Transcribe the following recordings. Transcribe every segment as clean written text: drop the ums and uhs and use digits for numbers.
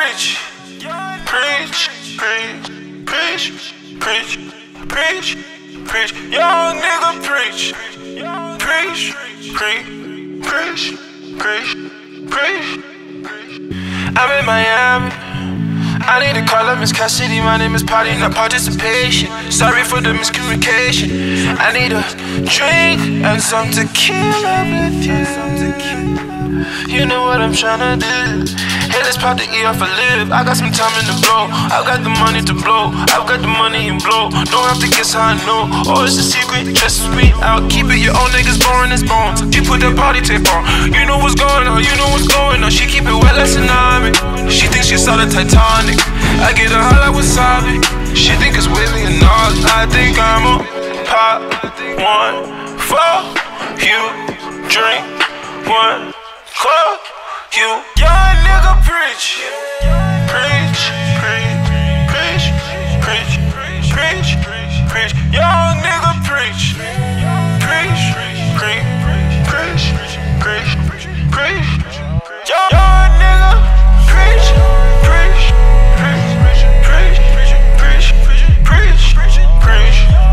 preach. Preach, preach, preach, preach, preach, preach. Young nigga preach. Preach, preach, preach, preach, preach. I'm in Miami. I need to call up Miss Cassidy. My name is Party, not participation. Sorry for the miscommunication. I need a drink and some tequila with you. You know what I'm tryna do. Hey, let's pop the E off a lip. I got some time in the blow. I've got the money to blow. I've got the money and blow. Don't have to guess how I know. Oh, it's a secret, just me. I'll keep it. Your own niggas boring as bones. She put that body tape on. You know what's going on. You know what's going on. She keep it wet like tsunami. She thinks she saw the Titanic. I get her hot like wasabi. She think it's Willie and all. I think I'm a pop one for you. Drink one. Fuck you, young nigga preach. Preach, preach, preach, preach, preach, preach. Young nigga preach. Preach, preach, preach, preach, preach. Young nigga preach. Preach, preach, preach, preach, preach, preach, preach,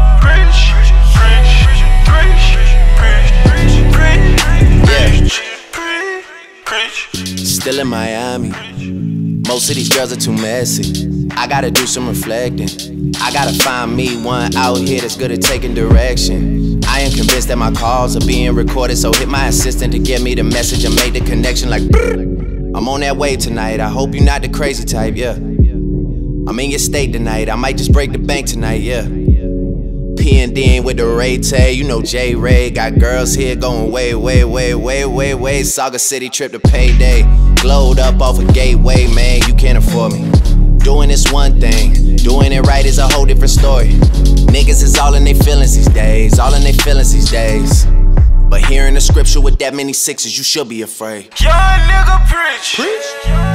preach, preach. Still in Miami. Most of these girls are too messy. I gotta do some reflecting. I gotta find me one out here that's good at taking direction. I am convinced that my calls are being recorded, so hit my assistant to get me the message and make the connection like I'm on that wave tonight. I hope you're not the crazy type, yeah. I'm in your state tonight. I might just break the bank tonight, yeah. P&D with the Ray Tay, you know J Ray. Got girls here going way, way, way, way, way, way. Saga City trip to payday. Glowed up off a gateway, man, you can't afford me. Doing this one thing, doing it right is a whole different story. Niggas is all in their feelings these days, all in their feelings these days. But hearing the scripture with that many sixes, you should be afraid. Young nigga preach.